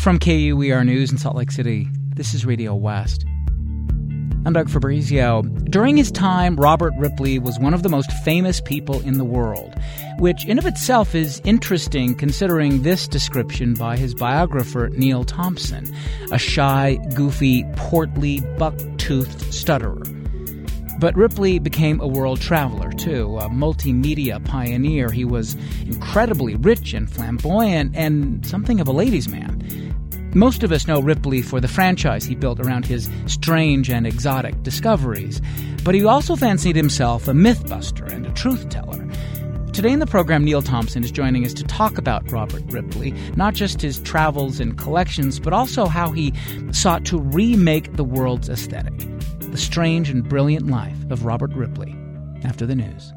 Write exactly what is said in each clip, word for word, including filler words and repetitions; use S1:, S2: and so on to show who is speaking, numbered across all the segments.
S1: From K U E R News in Salt Lake City, this is Radio West. I'm Doug Fabrizio. During his time, Robert Ripley was one of the most famous people in the world, which in of itself is interesting considering this description by his biographer, Neil Thompson, a shy, goofy, portly, buck-toothed stutterer. But Ripley became a world traveler, too, a multimedia pioneer. He was incredibly rich and flamboyant and something of a ladies' man. Most of us know Ripley for the franchise he built around his strange and exotic discoveries, but he also fancied himself a mythbuster and a truth-teller. Today in the program, Neil Thompson is joining us to talk about Robert Ripley, not just his travels and collections, but also how he sought to remake the world's aesthetic. The strange and brilliant life of Robert Ripley, after the news.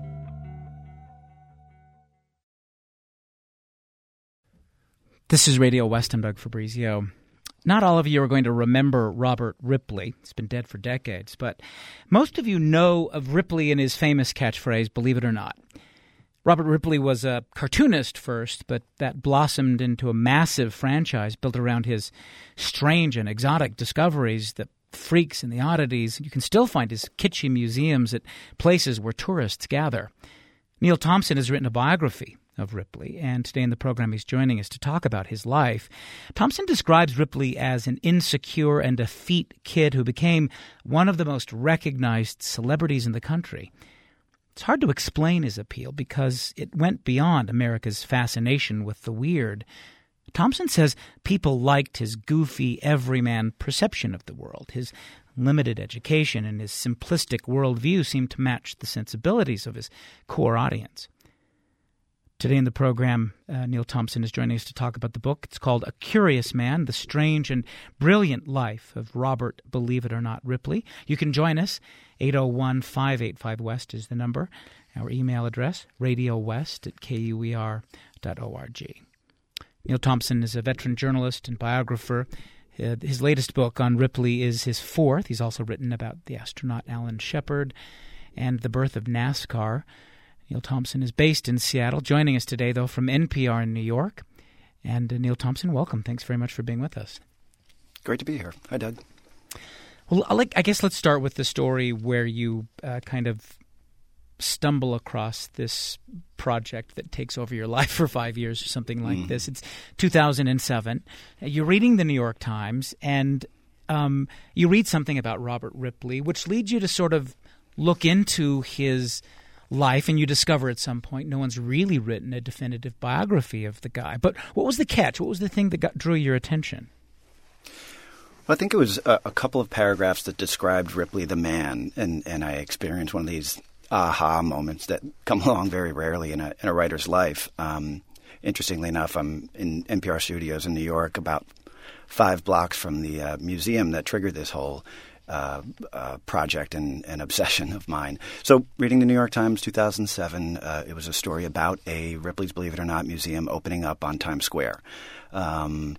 S1: This is Radio West. I'm Doug Fabrizio. Not all of you are going to remember Robert Ripley. He's been dead for decades. But most of you know of Ripley and his famous catchphrase, believe it or not. Robert Ripley was a cartoonist first, but that blossomed into a massive franchise built around his strange and exotic discoveries, the freaks and the oddities. You can still find his kitschy museums at places where tourists gather. Neil Thompson has written a biography of Ripley, and today in the program he's joining us to talk about his life. Thompson describes Ripley as an insecure and effete kid who became one of the most recognized celebrities in the country. It's hard to explain his appeal because it went beyond America's fascination with the weird. Thompson says people liked his goofy, everyman perception of the world. His limited education and his simplistic worldview seemed to match the sensibilities of his core audience. Today in the program, uh, Neil Thompson is joining us to talk about the book. It's called A Curious Man, The Strange and Brilliant Life of Robert, Believe It or Not, Ripley. You can join us. eight oh one, five eight five, West is the number. Our email address, radiowest at k u e r dot org. Neil Thompson is a veteran journalist and biographer. Uh, his latest book on Ripley is his fourth. He's also written about the astronaut Alan Shepard and the birth of NASCAR. Neil Thompson is based in Seattle, joining us today, though, from N P R in New York. And uh, Neil Thompson, welcome. Thanks very much for being with us.
S2: Great to be here. Hi, Doug.
S1: Well, I, like, I guess let's start with the story where you uh, kind of stumble across this project that takes over your life for five years or something like mm. this. It's two thousand seven. You're reading the New York Times, and um, you read something about Robert Ripley, which leads you to sort of look into his life, and you discover at some point no one's really written a definitive biography of the guy. But what was the catch? What was the thing that got, drew your attention?
S2: Well, I think it was a, a couple of paragraphs that described Ripley the man, and, and I experienced one of these aha moments that come along very rarely in a, in a writer's life. Um, interestingly enough, I'm in N P R studios in New York, about five blocks from the uh, museum that triggered this whole Uh, uh, project and, and obsession of mine. So reading the New York Times two thousand seven, uh, it was a story about a Ripley's Believe It or Not museum opening up on Times Square. Um,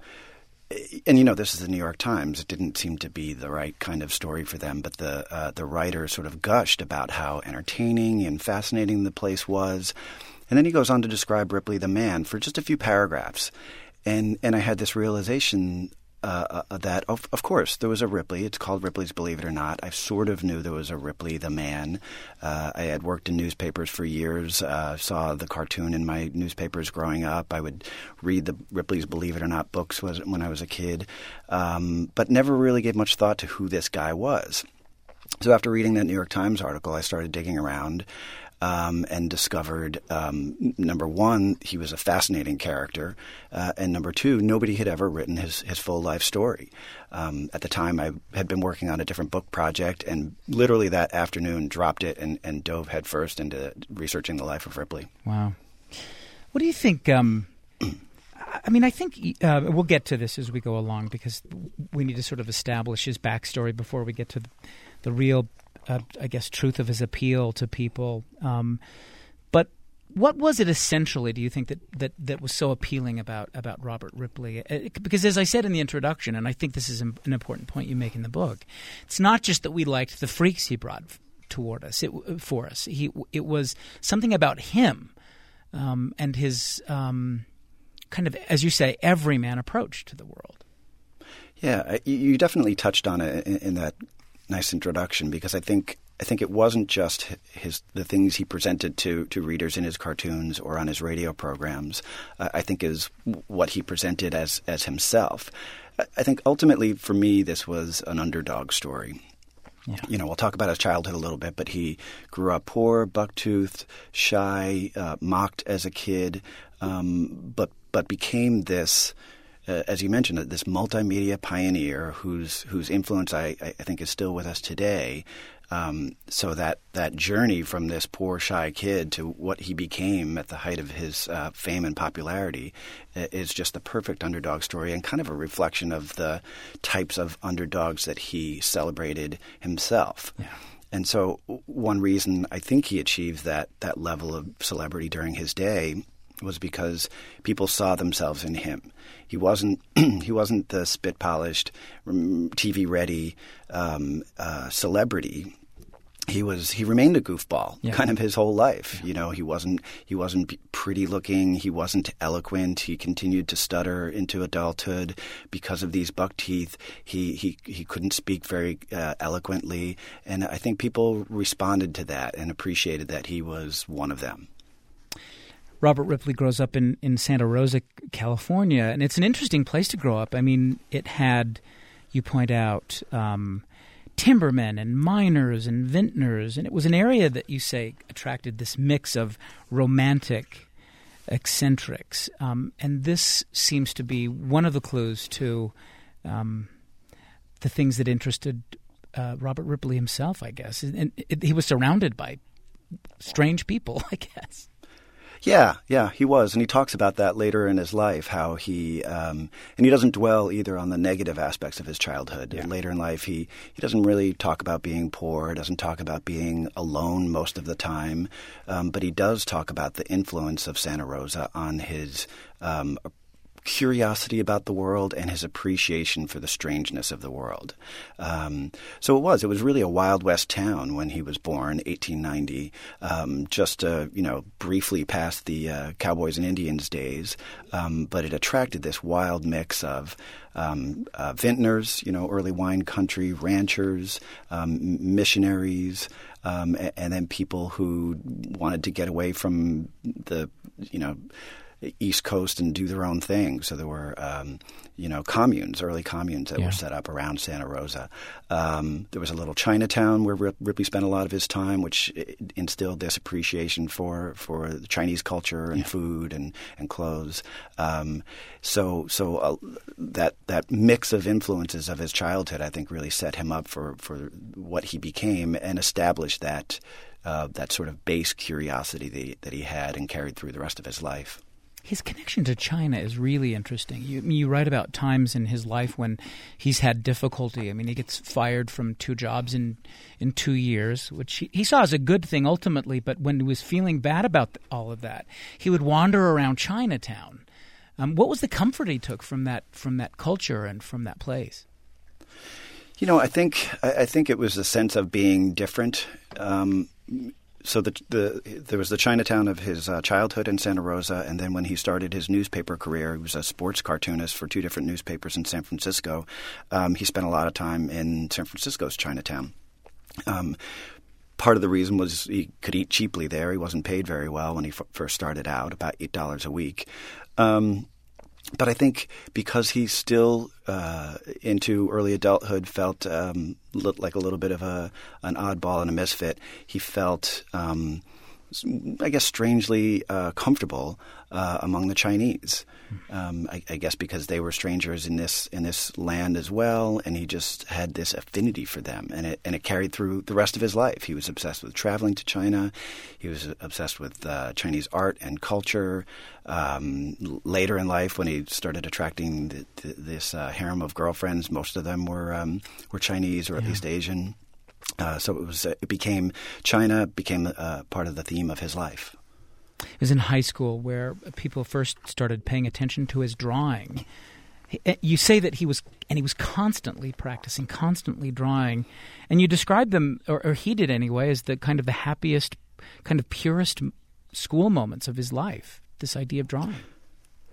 S2: and, you know, this is the New York Times. It didn't seem to be the right kind of story for them, but the, uh, the writer sort of gushed about how entertaining and fascinating the place was. And then he goes on to describe Ripley the man for just a few paragraphs. And, and I had this realization Uh, uh, that, of, of course, there was a Ripley. It's called Ripley's Believe It or Not. I sort of knew there was a Ripley the man. Uh, I had worked in newspapers for years, uh, saw the cartoon in my newspapers growing up. I would read the Ripley's Believe It or Not books was, when I was a kid, um, but never really gave much thought to who this guy was. So after reading that New York Times article, I started digging around. Um, and discovered, um, number one, he was a fascinating character, uh, and number two, nobody had ever written his, his full life story. Um, at the time, I had been working on a different book project, and literally that afternoon dropped it and, and dove headfirst into researching the life of Ripley.
S1: Wow. What do you think? Um, I mean, I think uh, we'll get to this as we go along because we need to sort of establish his backstory before we get to the, the real Uh, I guess, truth of his appeal to people. Um, but what was it essentially, do you think, that, that, that was so appealing about, about Robert Ripley? It, because as I said in the introduction, and I think this is an important point you make in the book, it's not just that we liked the freaks he brought toward us, it, for us. He, it was something about him um, and his um, kind of, as you say, everyman approach to the world.
S2: Yeah, you definitely touched on it in that nice introduction, because I think I think it wasn't just his the things he presented to, to readers in his cartoons or on his radio programs. Uh, I think is what he presented as as himself. I think ultimately for me this was an underdog story. Yeah. You know, we'll talk about his childhood a little bit, but he grew up poor, buck-toothed, shy, uh, mocked as a kid, um, but but became this, uh, as you mentioned, this multimedia pioneer whose whose influence I, I think is still with us today. Um, so that, that journey from this poor, shy kid to what he became at the height of his uh, fame and popularity is just the perfect underdog story, and kind of a reflection of the types of underdogs that he celebrated himself. Yeah. And so one reason I think he achieved that, that level of celebrity during his day was because people saw themselves in him. He wasn't he wasn't the spit-polished, T V-ready um, uh, celebrity. He was. He remained a goofball, yeah. kind of his whole life. Yeah. You know, he wasn't. He wasn't pretty looking. He wasn't eloquent. He continued to stutter into adulthood because of these buck teeth. He he he couldn't speak very uh, eloquently, and I think people responded to that and appreciated that he was one of them.
S1: Robert Ripley grows up in, in Santa Rosa, California, and it's an interesting place to grow up. I mean, it had, you point out, um, timbermen and miners and vintners, and it was an area that you say attracted this mix of romantic eccentrics. Um, and this seems to be one of the clues to um, the things that interested uh, Robert Ripley himself, I guess. And it, he was surrounded by strange people, I guess.
S2: Yeah, yeah, he was. And he talks about that later in his life, how he um, – and he doesn't dwell either on the negative aspects of his childhood. Yeah. Later in life, he, he doesn't really talk about being poor, doesn't talk about being alone most of the time, um, but he does talk about the influence of Santa Rosa on his um, curiosity about the world and his appreciation for the strangeness of the world. Um, so it was. It was really a Wild West town when he was born, eighteen ninety, um, just, uh, you know, briefly past the uh, Cowboys and Indians days. Um, but it attracted this wild mix of um, uh, vintners, you know, early wine country, ranchers, um, missionaries, um, and, and then people who wanted to get away from the, you know, East Coast and do their own thing. So there were, um, you know, communes, early communes that yeah. were set up around Santa Rosa. Um, there was a little Chinatown where Rip- Ripley spent a lot of his time, which instilled this appreciation for, for the Chinese culture and yeah. food and, and clothes. Um, so so uh, that that mix of influences of his childhood, I think, really set him up for, for what he became and established that uh, that sort of base curiosity that he, that he had and carried through the rest of his life.
S1: His connection to China is really interesting. You, you write about times in his life when he's had difficulty. I mean, he gets fired from two jobs in, in two years, which he, he saw as a good thing ultimately, but when he was feeling bad about all of that, he would wander around Chinatown. Um, what was the comfort he took from that from that culture and from that place?
S2: You know, I think I, I think it was a sense of being different. Um So the, the there was the Chinatown of his uh, childhood in Santa Rosa, and then when he started his newspaper career, he was a sports cartoonist for two different newspapers in San Francisco. Um, he spent a lot of time in San Francisco's Chinatown. Um, part of the reason was he could eat cheaply there. He wasn't paid very well when he f- first started out, about eight dollars a week. Um, But I think because he's still uh, into early adulthood, felt um, li- like a little bit of a an oddball and a misfit. He felt, um, I guess, strangely uh, comfortable uh, among the Chinese. Um, I, I guess because they were strangers in this in this land as well, and he just had this affinity for them, and it and it carried through the rest of his life. He was obsessed with traveling to China. He was obsessed with uh, Chinese art and culture. Um, later in life, when he started attracting the, the, this uh, harem of girlfriends, most of them were um, were Chinese or at yeah. least Asian. Uh, so it was uh, it became China became uh, part of the theme of his life.
S1: It was in high school where people first started paying attention to his drawing. You say that he was, and he was constantly practicing, constantly drawing, and you describe them, or, or he did anyway, as the kind of the happiest, kind of purest school moments of his life. This idea of drawing.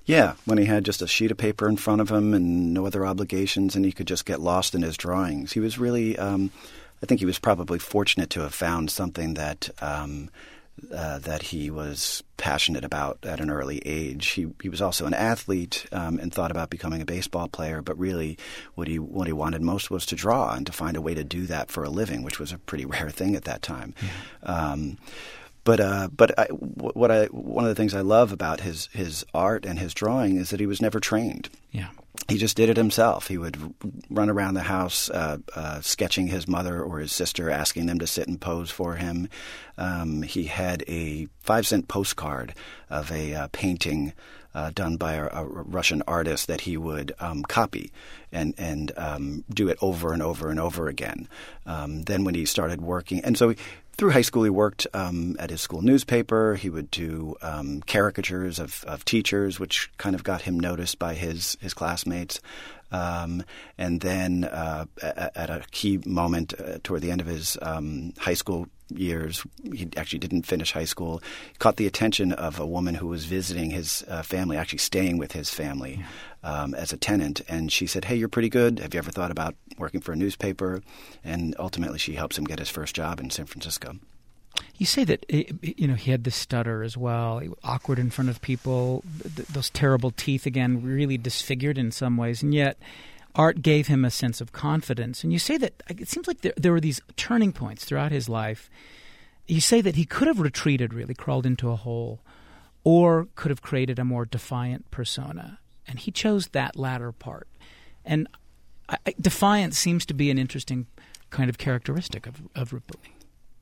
S2: Yeah, when he had just a sheet of paper in front of him and no other obligations, and he could just get lost in his drawings. He was really, um, I think he was probably fortunate to have found something that um, uh, that he was passionate about at an early age. He he was also an athlete um, and thought about becoming a baseball player, but really what he what he wanted most was to draw and to find a way to do that for a living, which was a pretty rare thing at that time. Mm-hmm. Um, But uh, but I, what I one of the things I love about his his art and his drawing is that he was never trained.
S1: Yeah,
S2: he just did it himself. He would run around the house uh, uh, sketching his mother or his sister, asking them to sit and pose for him. Um, he had a five cent postcard of a uh, painting uh, done by a, a Russian artist that he would um, copy and and um, do it over and over and over again. Um, then when he started working, and so. He, Through high school, he worked um, at his school newspaper. He would do um, caricatures of, of teachers, which kind of got him noticed by his, his classmates. Um, and then uh, at, at a key moment uh, toward the end of his um, high school years, he actually didn't finish high school, caught the attention of a woman who was visiting his uh, family, actually staying with his family um, as a tenant. And she said, "Hey, you're pretty good. Have you ever thought about working for a newspaper?" And ultimately she helps him get his first job in San Francisco.
S1: You say that, you know, he had the stutter as well, awkward in front of people, th- those terrible teeth, again, really disfigured in some ways, and yet art gave him a sense of confidence. And you say that it seems like there, there were these turning points throughout his life. You say that he could have retreated, really, crawled into a hole, or could have created a more defiant persona. And he chose that latter part. And I, I, defiance seems to be an interesting kind of characteristic of, of Ripley.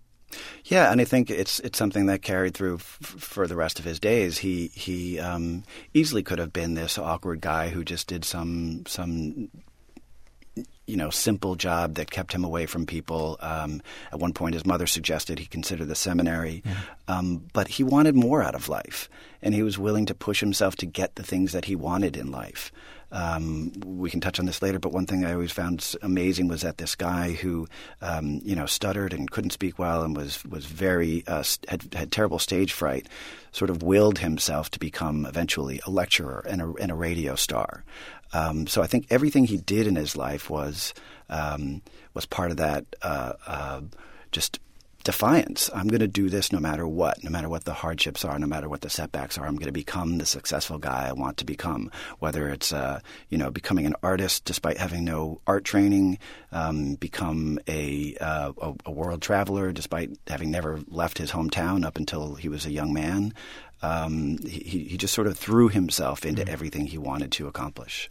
S2: Yeah, and I think it's it's something that carried through f- for the rest of his days. He he um, easily could have been this awkward guy who just did some some you know simple job that kept him away from people. Um, at one point, his mother suggested he consider the seminary, yeah. um, but he wanted more out of life, and he was willing to push himself to get the things that he wanted in life. Um, we can touch on this later, but one thing I always found amazing was that this guy who, um, you know, stuttered and couldn't speak well and was was very uh, had had terrible stage fright, sort of willed himself to become eventually a lecturer and a, and a radio star. Um, so I think everything he did in his life was um, was part of that uh, uh, just. defiance. I'm going to do this no matter what, no matter what the hardships are, no matter what the setbacks are. I'm going to become the successful guy I want to become, whether it's, uh, you know, becoming an artist despite having no art training, um, become a, uh, a, a world traveler despite having never left his hometown up until he was a young man. Um, he, he just sort of threw himself into mm-hmm. everything he wanted to accomplish.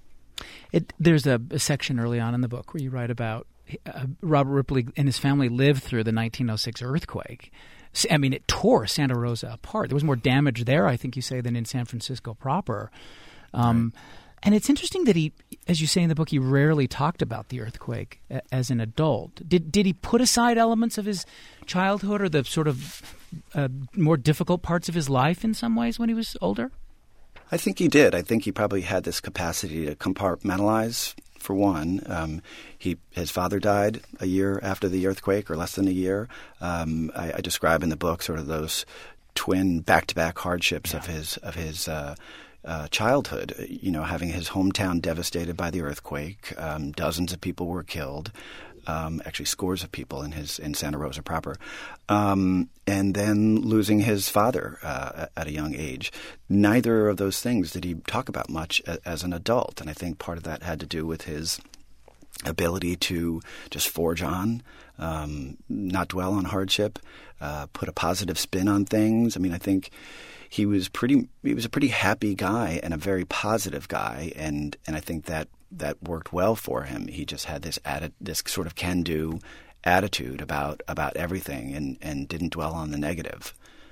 S1: It, there's a, a section early on in the book where you write about Uh, Robert Ripley and his family lived through the nineteen oh six earthquake. I mean, it tore Santa Rosa apart. There was more damage there, I think you say, than in San Francisco proper. Um, right. And it's interesting that he, as you say in the book, he rarely talked about the earthquake a, as an adult. Did did he put aside elements of his childhood or the sort of uh, more difficult parts of his life in some ways when he was older?
S2: I think he did. I think he probably had this capacity to compartmentalize. For one, um, he his father died a year after the earthquake, or less than a year. Um, I, I describe in the book sort of those twin back-to-back hardships yeah. of his of his uh, uh, childhood. You know, having his hometown devastated by the earthquake, um, dozens of people were killed. Um, actually, scores of people in his in Santa Rosa proper, um, and then losing his father uh, at a young age. Neither of those things did he talk about much a, as an adult, and I think part of that had to do with his ability to just forge on, um, not dwell on hardship, uh, put a positive spin on things. I mean, I think he was pretty. He was a pretty happy guy and a very positive guy, and and I think that. that worked well for him. He just had this atti- this sort of can-do attitude about about everything and, and didn't dwell on the negative.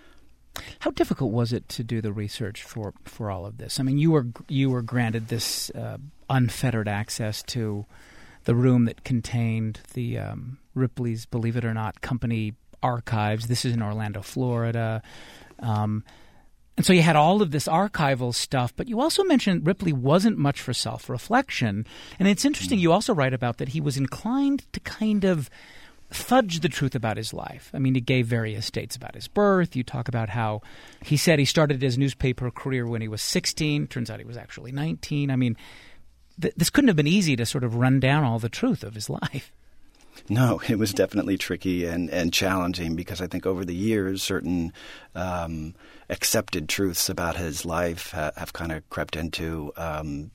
S1: How difficult was it to do the research for, for all of this? I mean, you were you were granted this uh, unfettered access to the room that contained the um, Ripley's, believe it or not, company archives. This is in Orlando, Florida. Um And so you had all of this archival stuff, but you also mentioned Ripley wasn't much for self-reflection. And it's interesting, you also write about that he was inclined to kind of fudge the truth about his life. I mean, he gave various dates about his birth. You talk about how he said he started his newspaper career when he was sixteen. Turns out he was actually nineteen. I mean, th- this couldn't have been easy to sort of run down all the truth of his life.
S2: No, it was definitely tricky and, and challenging because I think over the years, certain um, accepted truths about his life ha- have kind of crept into, um,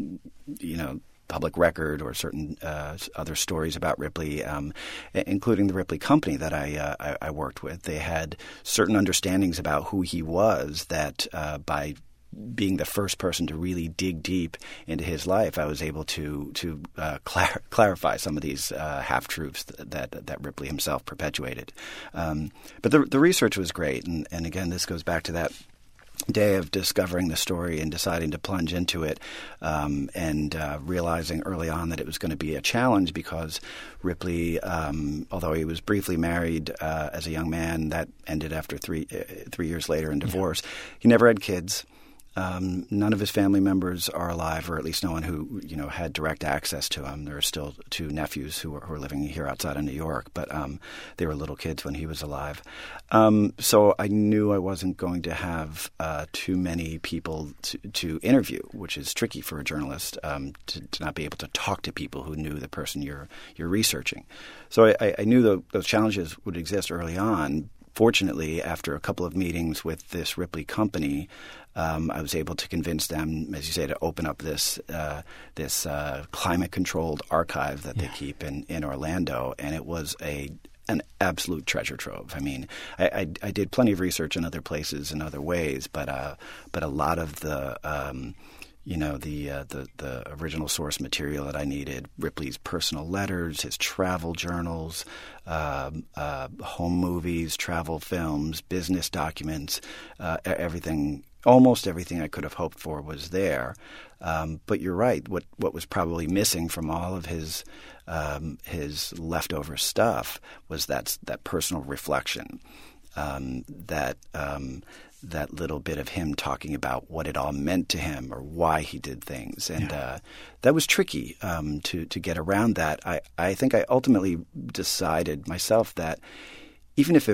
S2: you know, public record or certain uh, other stories about Ripley, um, including the Ripley Company that I, uh, I, I worked with. They had certain understandings about who he was that uh, by being the first person to really dig deep into his life, I was able to to uh, clar- clarify some of these uh, half-truths that, that that Ripley himself perpetuated. Um, but the the research was great, and, and again, this goes back to that day of discovering the story and deciding to plunge into it, um, and uh, realizing early on that it was going to be a challenge because Ripley, um, although he was briefly married uh, as a young man, that ended after three uh, three years later in divorce. Yeah. He never had kids. Um, none of his family members are alive, or at least no one who, you know, had direct access to him. There are still two nephews who are, who are living here outside of New York, but um, they were little kids when he was alive. Um, so I knew I wasn't going to have uh, too many people to, to interview, which is tricky for a journalist, um, to, to not be able to talk to people who knew the person you're you're researching. So I, I knew the, those challenges would exist early on. Fortunately, after a couple of meetings with this Ripley company, um, I was able to convince them, as you say, to open up this uh, this uh, climate-controlled archive that yeah. they keep in, in Orlando, and it was a an absolute treasure trove. I mean, I, I, I did plenty of research in other places in other ways, but uh, but a lot of the um, you know, the, uh, the the original source material that I needed, Ripley's personal letters, his travel journals, uh, uh, home movies, travel films, business documents, uh, everything, almost everything I could have hoped for was there. Um, but you're right. What what was probably missing from all of his um, his leftover stuff was that that personal reflection, um, that. Um, that little bit of him talking about what it all meant to him or why he did things. And yeah. uh, that was tricky um, to, to get around that. I, I think I ultimately decided myself that even if it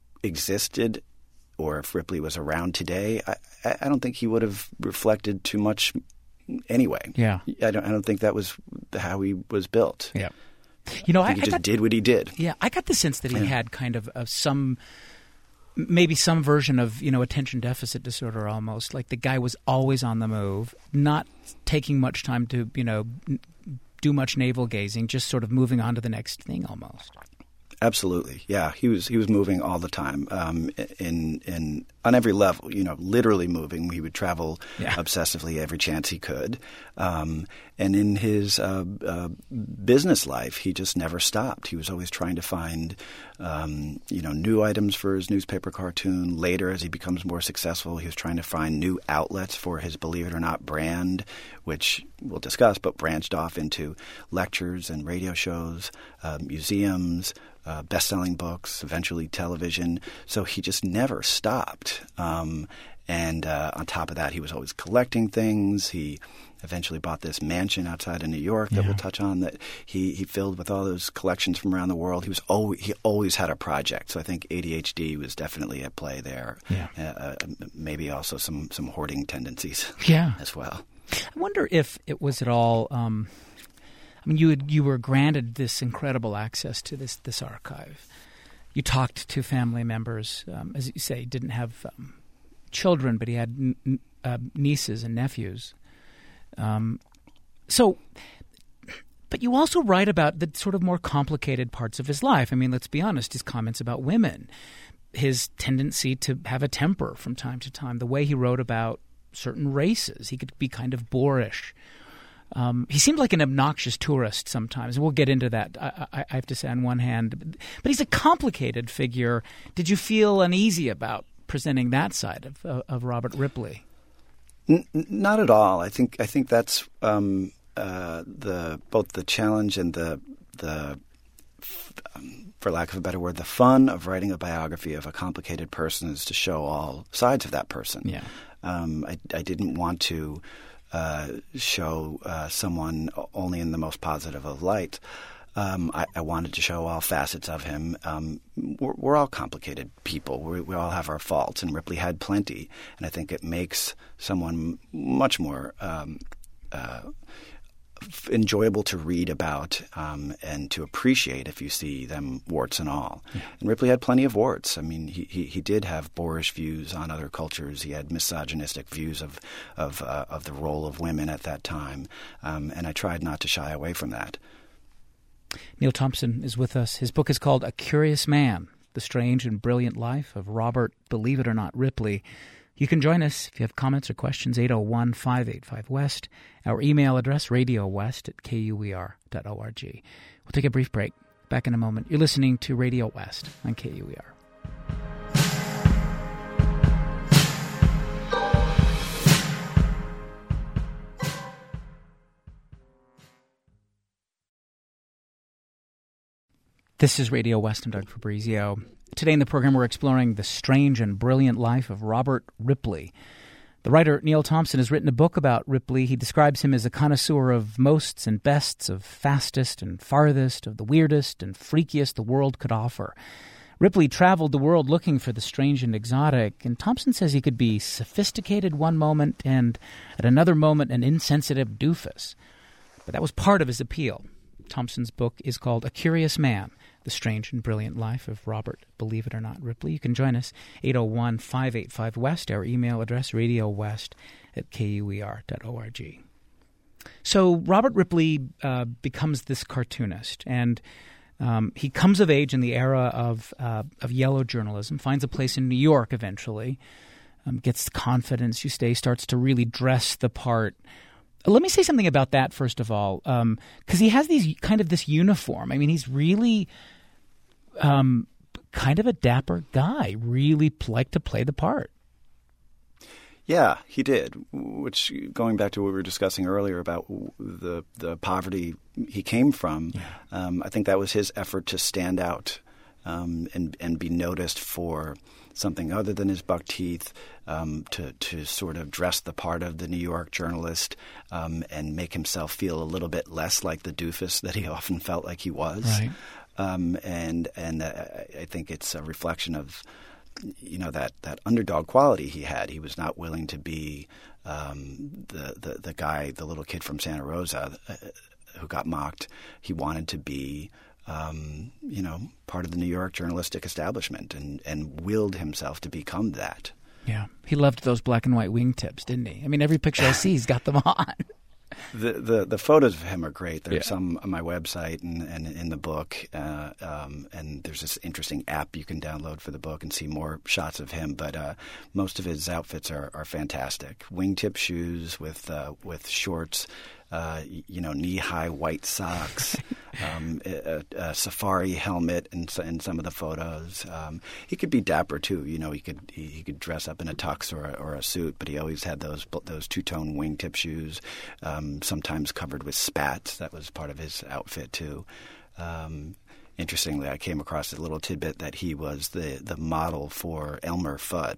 S2: existed or if Ripley was around today, I, I don't think he would have reflected too much anyway.
S1: Yeah.
S2: I don't, I don't think that was how he was built.
S1: Yeah. You know, I,
S2: I think he
S1: I
S2: just
S1: got,
S2: did what he did.
S1: Yeah, I got the sense that he
S2: yeah.
S1: had kind of, of some – maybe some version of, you know, attention deficit disorder almost. Like the guy was always on the move, not taking much time to, you know, n- do much navel gazing, just sort of moving on to the next thing almost.
S2: Absolutely, yeah. He was he was moving all the time, um, in in on every level. You know, literally moving. He would travel yeah. obsessively every chance he could, um, and in his uh, uh, business life, he just never stopped. He was always trying to find, um, you know, new items for his newspaper cartoon. Later, as he becomes more successful, he was trying to find new outlets for his Believe It or Not brand, which we'll discuss, but branched off into lectures and radio shows, uh, museums. Uh, best-selling books, eventually television. So he just never stopped. Um, and uh, on top of that, he was always collecting things. He eventually bought this mansion outside of New York that yeah. we'll touch on that he, he filled with all those collections from around the world. He was always, he always had a project. So I think A D H D was definitely at play there.
S1: Yeah.
S2: Uh, maybe also some, some hoarding tendencies
S1: yeah.
S2: as well.
S1: I wonder if it was at all um... – I mean, you had, you were granted this incredible access to this this archive. You talked to family members, um, as you say, he didn't have um, children, but he had n- uh, nieces and nephews. Um, so, but you also write about the sort of more complicated parts of his life. I mean, let's be honest, his comments about women, his tendency to have a temper from time to time, the way he wrote about certain races. He could be kind of boorish. Um, he seemed like an obnoxious tourist sometimes. We'll get into that, I, I, I have to say, on one hand. But he's a complicated figure. Did you feel uneasy about presenting that side of, of, of Robert Ripley?
S2: N- not at all. I think I think that's um, uh, the both the challenge and the the um, for lack of a better word, the fun of writing a biography of a complicated person is to show all sides of that person.
S1: Yeah.
S2: Um, I, I didn't want to. Uh, show uh, someone only in the most positive of light. Um, I, I wanted to show all facets of him. Um, we're, we're all complicated people. We, we all have our faults, and Ripley had plenty. And I think it makes someone much more um, uh, enjoyable to read about um, and to appreciate if you see them warts and all. Yeah. And Ripley had plenty of warts. I mean, he, he, he did have boorish views on other cultures. He had misogynistic views of of, uh, of the role of women at that time. Um, and I tried not to shy away from that.
S1: Neil Thompson is with us. His book is called A Curious Man, The Strange and Brilliant Life of Robert, Believe It or Not, Ripley. You can join us if you have comments or questions, eight oh one, five eight five, West. Our email address, radiowest at k u e r dot org. We'll take a brief break. Back in a moment. You're listening to Radio West on K U E R. This is Radio West. I'm Doug Fabrizio. Today in the program, we're exploring the strange and brilliant life of Robert Ripley. The writer Neil Thompson has written a book about Ripley. He describes him as a connoisseur of mosts and bests, of fastest and farthest, of the weirdest and freakiest the world could offer. Ripley traveled the world looking for the strange and exotic, and Thompson says he could be sophisticated one moment and at another moment an insensitive doofus. But that was part of his appeal. Thompson's book is called A Curious Man, The Strange and Brilliant Life of Robert, Believe It or Not, Ripley. You can join us, eight oh one, five eight five, West. Our email address, radiowest at k u e r dot org. So Robert Ripley uh, becomes this cartoonist, and um, he comes of age in the era of, uh, of yellow journalism, finds a place in New York eventually, um, gets confidence, you say, starts to really dress the part. Let me say something about that, first of all, because um, he has these kind of this uniform. I mean, he's really um, kind of a dapper guy, really liked to play the part.
S2: Yeah, he did, which, going back to what we were discussing earlier about the the poverty he came from, yeah. um, I think that was his effort to stand out um, and, and be noticed for something other than his buck teeth, um, to, to sort of dress the part of the New York journalist um, and make himself feel a little bit less like the doofus that he often felt like he was.
S1: Right.
S2: Um, and and uh, I think it's a reflection of, you know, that, that underdog quality he had. He was not willing to be um, the, the, the guy, the little kid from Santa Rosa uh, who got mocked. He wanted to be Um, you know, part of the New York journalistic establishment, and, and willed himself to become that.
S1: Yeah. He loved those black and white wingtips, didn't he? I mean, every picture I see, he's got them on.
S2: The, the the photos of him are great. There's
S1: yeah.
S2: some on my website and, and in the book. Uh, um, and there's this interesting app you can download for the book and see more shots of him. But uh, most of his outfits are, are fantastic. Wingtip shoes with uh, with shorts, uh, you know, knee-high white socks, um, a, a safari helmet in, in some of the photos. Um, he could be dapper too. You know, he could he, he could dress up in a tux or a, or a suit, but he always had those those two-tone wingtip shoes. Um, sometimes covered with spats. That was part of his outfit too. Um, interestingly, I came across a little tidbit that he was the, the model for Elmer Fudd.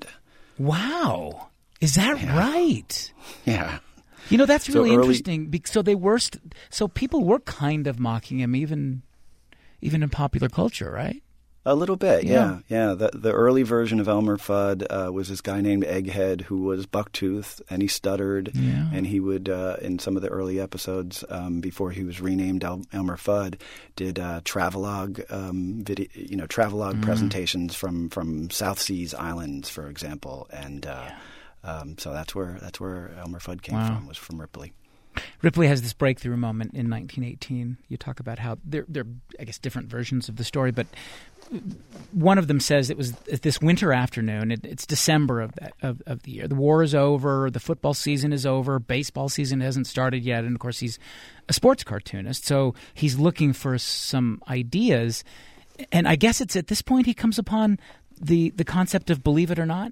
S1: Wow. Is that
S2: yeah.
S1: right?
S2: Yeah.
S1: You know, that's really
S2: so early,
S1: interesting. So they were, st- so people were kind of mocking him, even, even in popular culture, right?
S2: A little bit,
S1: yeah.
S2: Yeah, yeah. The, the early version of Elmer Fudd uh, was this guy named Egghead who was bucktooth, and he stuttered.
S1: Yeah.
S2: And he would, uh, in some of the early episodes, um, before he was renamed El- Elmer Fudd, did uh, travelogue, um, video, you know, travelogue mm. presentations from, from South Seas Islands, for example. And uh, yeah. um, so that's where that's where Elmer Fudd came
S1: wow.
S2: from, was from Ripley.
S1: Ripley has this breakthrough moment in nineteen eighteen. You talk about how they're, they're, I guess, different versions of the story, but one of them says it was this winter afternoon. It, it's December of, that, of of the year. The war is over. The football season is over. Baseball season hasn't started yet. And, of course, he's a sports cartoonist, so he's looking for some ideas. And I guess it's at this point he comes upon the, the concept of Believe It or Not.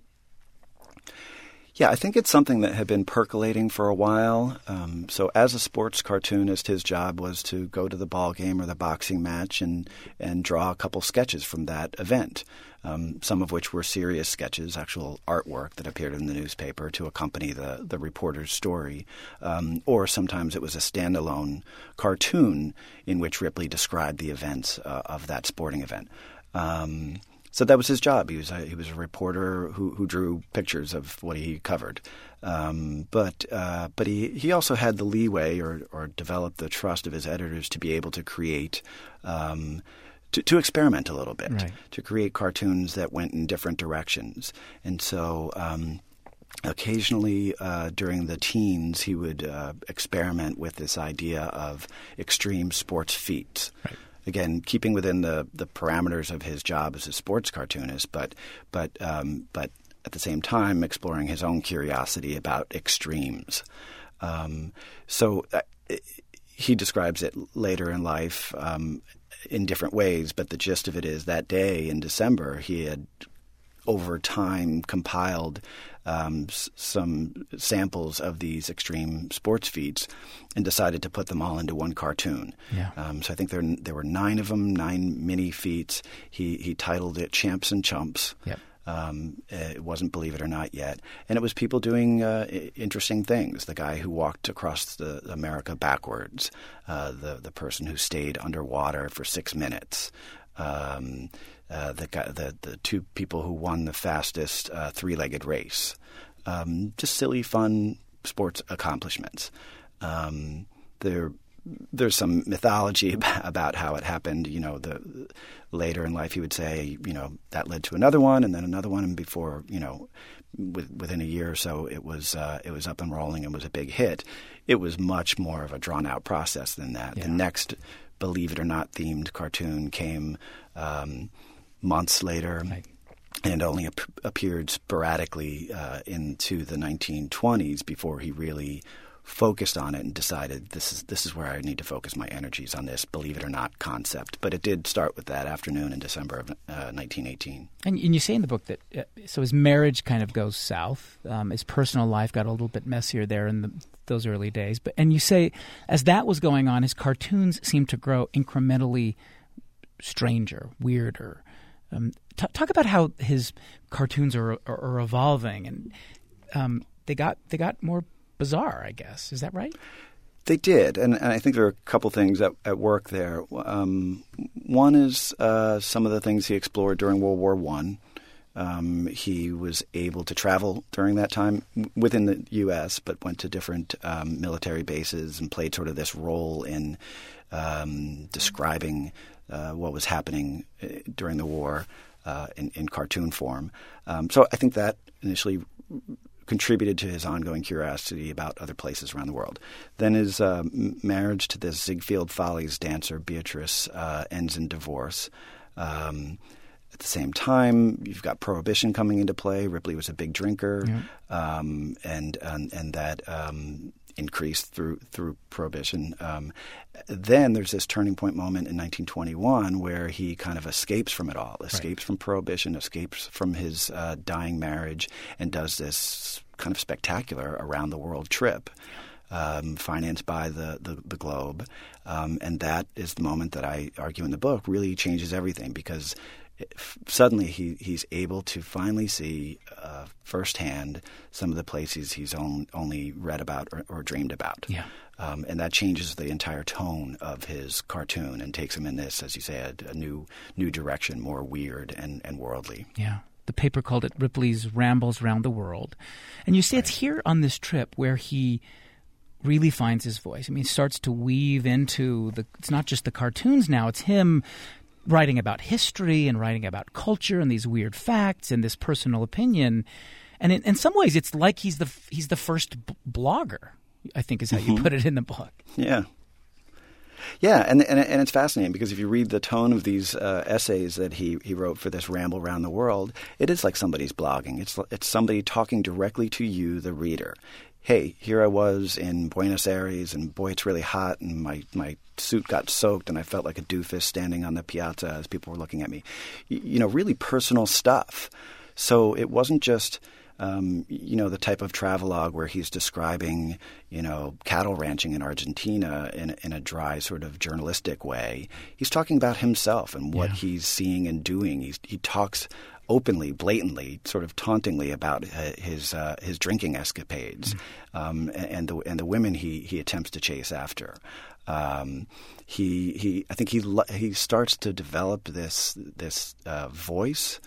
S2: Yeah, I think it's something that had been percolating for a while. Um, so as a sports cartoonist, his job was to go to the ball game or the boxing match and, and draw a couple sketches from that event. um, some of which were serious sketches, actual artwork that appeared in the newspaper to accompany the, the reporter's story. Um, or sometimes it was a standalone cartoon in which Ripley described the events uh, of that sporting event. Um, so that was his job. He was a, he was a reporter who, who drew pictures of what he covered. Um, but uh, but he, he also had the leeway or, or developed the trust of his editors to be able to create um, to, to experiment a little bit,
S1: right.
S2: to create cartoons that went in different directions. And so um, occasionally uh, during the teens, he would uh, experiment with this idea of extreme sports feats.
S1: Right.
S2: Again, keeping within the, the parameters of his job as a sports cartoonist, but but um, but at the same time exploring his own curiosity about extremes. Um, so uh, he describes it later in life um, in different ways, but the gist of it is that day in December he had over time compiled um, s- some samples of these extreme sports feats and decided to put them all into one cartoon.
S1: Yeah.
S2: Um, so I think there there were nine of them, nine mini feats. He he titled it Champs and Chumps.
S1: Yep.
S2: Um, it wasn't Believe It or Not yet. And it was people doing uh, interesting things. The guy who walked across the America backwards, uh, the, the person who stayed underwater for six minutes, um, uh, the, guy, the, the two people who won the fastest uh, three-legged race. Um, just silly, fun sports accomplishments. Um, there There's some mythology about how it happened. You know, the later in life he would say, you know, that led to another one and then another one, and before, you know, with, within a year or so, it was uh, it was up and rolling and was a big hit. It was much more of a drawn out process than that.
S1: Yeah.
S2: The next Believe It or Not themed cartoon came um, months later.
S1: Right.
S2: And only ap- appeared sporadically uh, into the nineteen twenties before he really focused on it and decided this is this is where I need to focus my energies on this Believe It or Not concept. But it did start with that afternoon in December of uh, nineteen eighteen.
S1: And, and you say in the book that uh, so his marriage kind of goes south. Um, his personal life got a little bit messier there in the, those early days. But and you say as that was going on, his cartoons seemed to grow incrementally stranger, weirder. Um, t- talk about how his cartoons are are, are evolving, and um, they got they got more bizarre, I guess. Is that right?
S2: They did, and, and I think there are a couple things at, at work there. Um, one is uh, some of the things he explored during World War One. Um, he was able to travel during that time within the U S, but went to different um, military bases and played sort of this role in um, describing uh, what was happening during the war uh, in, in cartoon form. Um, so I think that initially contributed to his ongoing curiosity about other places around the world. Then his uh, marriage to this Ziegfeld Follies dancer, Beatrice, uh, ends in divorce. Um, at the same time, you've got Prohibition coming into play. Ripley was a big drinker,
S1: Yeah.
S2: um, and, and and that um, increased through through Prohibition. Um, then there's this turning point moment in nineteen twenty-one where he kind of escapes from it all, escapes
S1: Right.
S2: from Prohibition, escapes from his uh, dying marriage, and does this kind of spectacular around-the-world trip um, financed by the, the, the Globe. Um, and that is the moment that I argue in the book really changes everything, because If suddenly he, he's able to finally see uh, firsthand some of the places he's on, only read about or, or dreamed about.
S1: Yeah.
S2: Um, and that changes the entire tone of his cartoon and takes him in this, as you said, a new new direction, more weird and, and worldly.
S1: Yeah. The paper called it Ripley's Rambles Around the World. And you say right. It's here on this trip where he really finds his voice. I mean, he starts to weave into the – it's not just the cartoons now. It's him – writing about history and writing about culture and these weird facts and this personal opinion. And in, in some ways, it's like he's the he's the first b- blogger, I think is how
S2: mm-hmm.
S1: you put it in the book.
S2: Yeah. Yeah, and, and and it's fascinating because if you read the tone of these uh, essays that he, he wrote for this Ramble Around the World, it is like somebody's blogging. It's it's somebody talking directly to you, the reader. Hey, here I was in Buenos Aires, and boy, it's really hot, and my, my suit got soaked, and I felt like a doofus standing on the piazza as people were looking at me. You, you know, really personal stuff. So it wasn't just um, you know, the type of travelogue where he's describing, you know, cattle ranching in Argentina in, in a dry sort of journalistic way. He's talking about himself and what yeah. he's seeing and doing. He's, he talks openly, blatantly, sort of tauntingly about his uh, his drinking escapades, mm-hmm. um, and the and the women he, he attempts to chase after. Um, he he I think he he starts to develop this this uh, voice,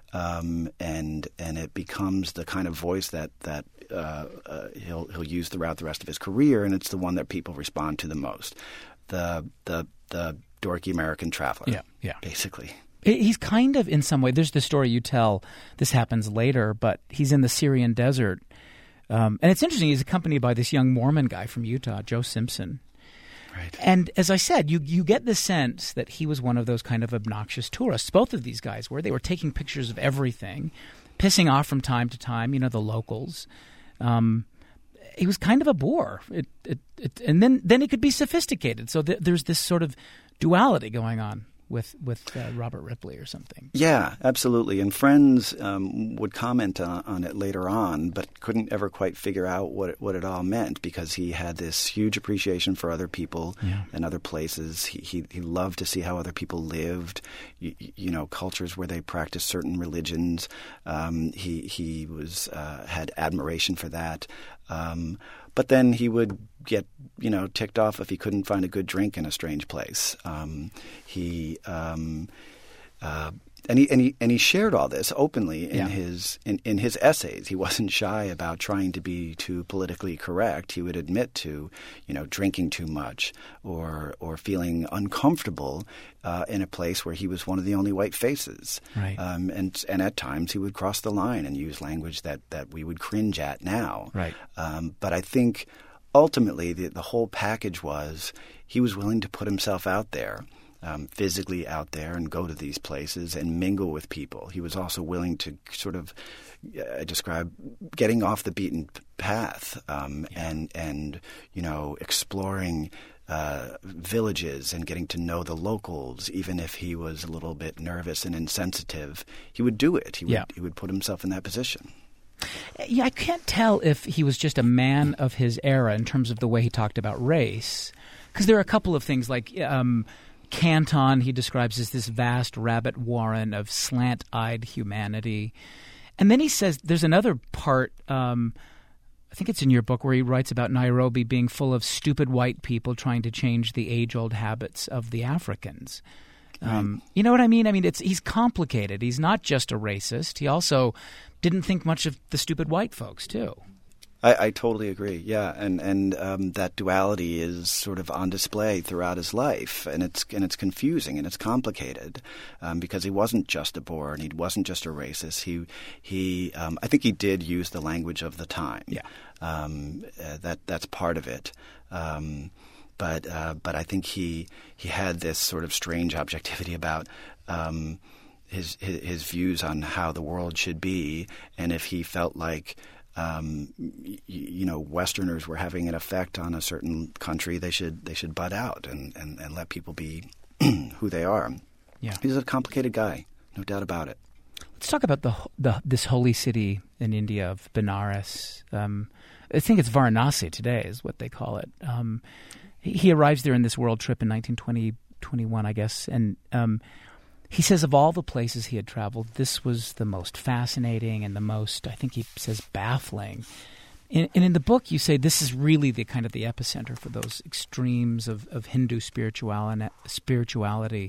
S2: um, and and it becomes the kind of voice that that uh, uh, he'll he'll use throughout the rest of his career, and it's the one that people respond to the most. The the the dorky American traveler.
S1: Yeah, yeah,
S2: basically.
S1: He's kind of, in some way, there's the story you tell, this happens later, but he's in the Syrian desert. Um, and it's interesting, he's accompanied by this young Mormon guy from Utah, Joe Simpson.
S2: Right.
S1: And as I said, you you get the sense that he was one of those kind of obnoxious tourists. Both of these guys were. They were taking pictures of everything, pissing off from time to time, you know, the locals. Um, he was kind of a bore. It, it, it, and then, then he could be sophisticated. So th- there's this sort of duality going on with with uh, Robert Ripley or something.
S2: Yeah, absolutely. And friends um, would comment on, on it later on, but couldn't ever quite figure out what it, what it all meant, because he had this huge appreciation for other people yeah. and other places. He, he he loved to see how other people lived, you, you know, cultures where they practiced certain religions. Um, he he was uh, had admiration for that. Um, But then he would get, you know, ticked off if he couldn't find a good drink in a strange place. Um, he um, uh, and he and he and he shared all this openly in yeah. his in, in his essays. He wasn't shy about trying to be too politically correct. He would admit to, you know, drinking too much or or feeling uncomfortable uh, in a place where he was one of the only white faces.
S1: Right.
S2: Um, and and at times he would cross the line and use language that, that we would cringe at now.
S1: Right.
S2: Um, but I think ultimately the the whole package was he was willing to put himself out there. Um, physically out there and go to these places and mingle with people. He was also willing to sort of uh, describe getting off the beaten path um, yeah. and, and, you know, exploring uh, villages and getting to know the locals. Even if he was a little bit nervous and insensitive, he would do it. He would,
S1: yeah.
S2: he would put himself in that position.
S1: Yeah, I can't tell if he was just a man of his era in terms of the way he talked about race, because there are a couple of things like um, – Canton, he describes as this vast rabbit warren of slant-eyed humanity. And then he says there's another part, um, I think it's in your book, where he writes about Nairobi being full of stupid white people trying to change the age-old habits of the Africans. Um, right. You know what I mean? I mean, it's he's complicated. He's not just a racist. He also didn't think much of the stupid white folks, too.
S2: I, I totally agree. Yeah, and and um, that duality is sort of on display throughout his life, and it's and it's confusing and it's complicated um, because he wasn't just a bore and he wasn't just a racist. He he um, I think he did use the language of the time.
S1: Yeah,
S2: um, uh, that that's part of it. Um, but uh, but I think he he had this sort of strange objectivity about. Um, his, his his views on how the world should be, and if he felt like. Um, you, you know, Westerners were having an effect on a certain country, they should they should butt out and, and, and let people be who they are.
S1: Yeah,
S2: he's a complicated guy, no doubt about it.
S1: Let's talk about the, the this holy city in India of Benares. Um, I think it's Varanasi today is what they call it. Um, he, he arrives there in this world trip in nineteen twenty, twenty-one, I guess, and um, he says of all the places he had traveled, this was the most fascinating and the most, I think he says, baffling. And, and in the book, you say this is really the kind of the epicenter for those extremes of, of Hindu spirituality, spirituality.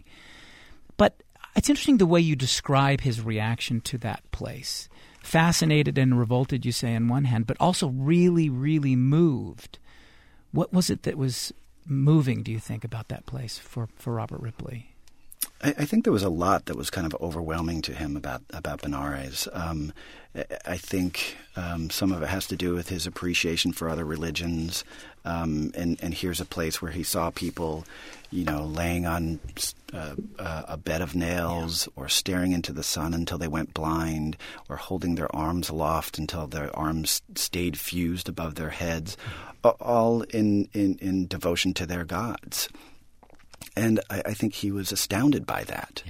S1: But it's interesting the way you describe his reaction to that place. Fascinated and revolted, you say, on one hand, but also really, really moved. What was it that was moving, do you think, about that place for, for Robert Ripley?
S2: I, I think there was a lot that was kind of overwhelming to him about about Benares. Um, I think um, some of it has to do with his appreciation for other religions, um, and and here's a place where he saw people, you know, laying on uh, a bed of nails, yeah. or staring into the sun until they went blind, or holding their arms aloft until their arms stayed fused above their heads, mm-hmm. all in, in, in devotion to their gods. And I, I think he was astounded by that.
S1: Yeah.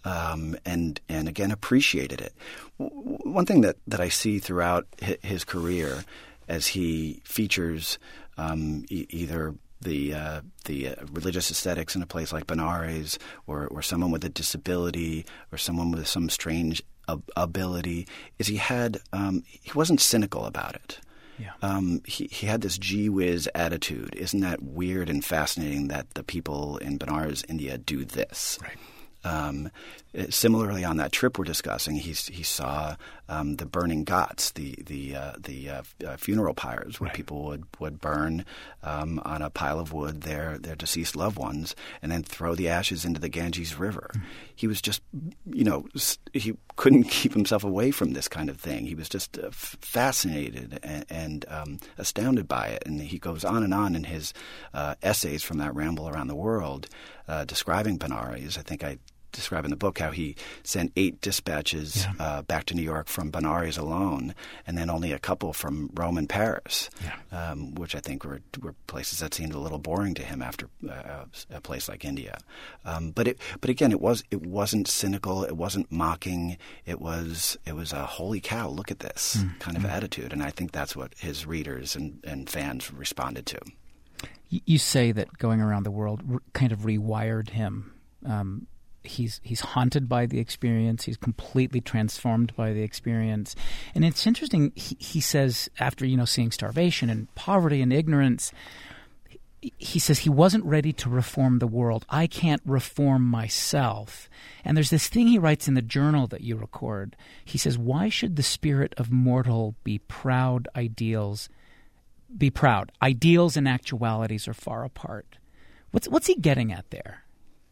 S2: um, and and again appreciated it. W- one thing that, that I see throughout his career, as he features um, e- either the uh, the uh, religious aesthetics in a place like Benares, or or someone with a disability, or someone with some strange ab- ability, is he had um, he wasn't cynical about it.
S1: Yeah.
S2: Um, he, he had this gee whiz attitude. Isn't that weird and fascinating that the people in Benares, India, do this?
S1: Right.
S2: Um, similarly, on that trip we're discussing, he he saw um, the burning ghats, the the uh, the uh, uh, funeral pyres, where
S1: right. people
S2: would would burn um, on a pile of wood their their deceased loved ones, and then throw the ashes into the Ganges River. Mm. He was just, you know, he couldn't keep himself away from this kind of thing. He was just uh, f- fascinated and, and um, astounded by it. And he goes on and on in his uh, essays from that ramble around the world, uh, describing Benares. I think I describe in the book how he sent eight dispatches yeah. uh, back to New York from Benares alone, and then only a couple from Rome and Paris, yeah. um, which I think were, were places that seemed a little boring to him after uh, a place like India. Um, but it, but again, it was it wasn't cynical, it wasn't mocking. It was it was a holy cow, look at this mm. kind of mm. attitude, and I think that's what his readers and, and fans responded to.
S1: You say that going around the world kind of rewired him. Um, He's he's haunted by the experience. He's completely transformed by the experience. And it's interesting, he, he says, after, you know, seeing starvation and poverty and ignorance, he, he says he wasn't ready to reform the world. I can't reform myself. And there's this thing he writes in the journal that you record. He says, why should the spirit of mortal be proud ideals, be proud? Ideals and actualities are far apart. What's what's he getting at there?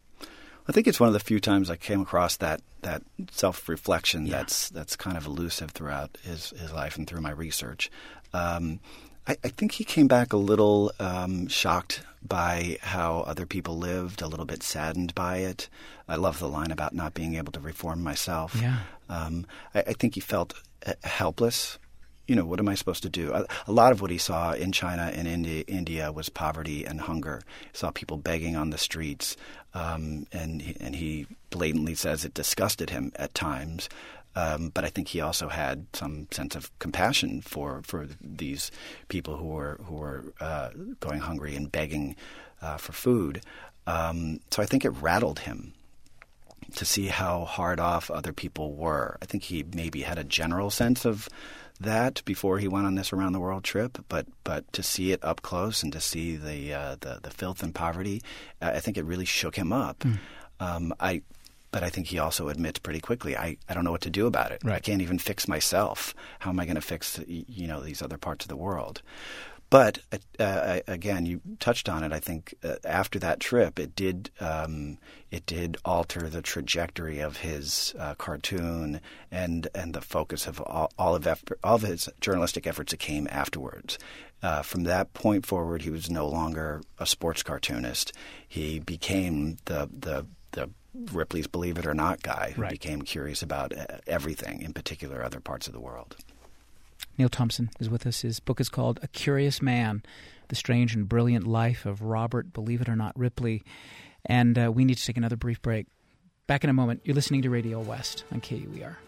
S2: I think it's one of the few times I came across that that self-reflection
S1: yeah.
S2: that's that's kind of elusive throughout his, his life and through my research. Um, I, I think he came back a little um, shocked by how other people lived, a little bit saddened by it. I love the line about not being able to reform myself.
S1: Yeah.
S2: Um, I, I think he felt helpless. You know, what am I supposed to do? A, a lot of what he saw in China and India, India was poverty and hunger. He saw people begging on the streets, um, and he, and he blatantly says it disgusted him at times. Um, but I think he also had some sense of compassion for, for these people who were who were uh, going hungry and begging uh, for food. Um, so I think it rattled him to see how hard off other people were. I think he maybe had a general sense of that before he went on this around the world trip, but but to see it up close and to see the uh, the, the filth and poverty, I think it really shook him up. Mm. Um, I, but I think he also admits pretty quickly, I, I don't know what to do about it.
S1: Right.
S2: I can't even fix myself. How am I going to fix you know these other parts of the world? But uh, again, you touched on it. I think uh, after that trip, it did um, it did alter the trajectory of his uh, cartoon and and the focus of all, all of effort, all of his journalistic efforts that came afterwards. Uh, from that point forward, he was no longer a sports cartoonist. He became the the the Ripley's Believe It or Not guy who
S1: right.
S2: became curious about everything, in particular other parts of the world.
S1: Neil Thompson is with us. His book is called A Curious Man, The Strange and Brilliant Life of Robert, Believe It or Not, Ripley. And uh, we need to take another brief break. Back in a moment. You're listening to Radio West on K U E R.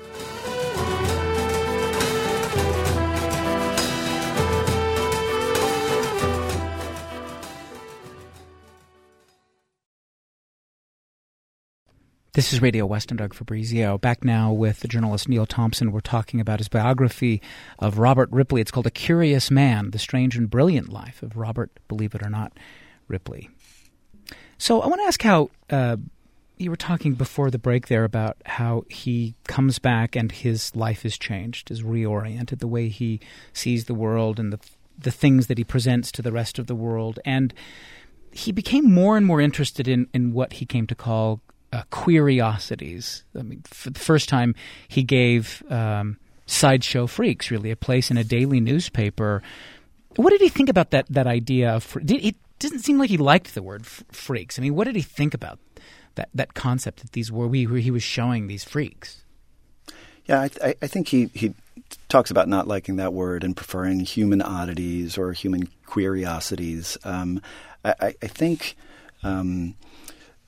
S1: This is Radio West. I'm Doug Fabrizio. Back now with the journalist Neil Thompson. We're talking about his biography of Robert Ripley. It's called A Curious Man, The Strange and Brilliant Life of Robert, Believe It or Not, Ripley. So I want to ask how uh, you were talking before the break there about how he comes back and his life is changed, is reoriented, the way he sees the world and the the things that he presents to the rest of the world. And he became more and more interested in, in what he came to call Uh, Queeriosities. I mean, for the first time, he gave um, Sideshow Freaks, really, a place in a daily newspaper. What did he think about that that idea of? Did, it didn't seem like he liked the word f- freaks. I mean, what did he think about that that concept that these were we where he was showing these freaks?
S2: Yeah, I, th- I think he he talks about not liking that word and preferring human oddities or human queeriosities. Um, I, I think. Um,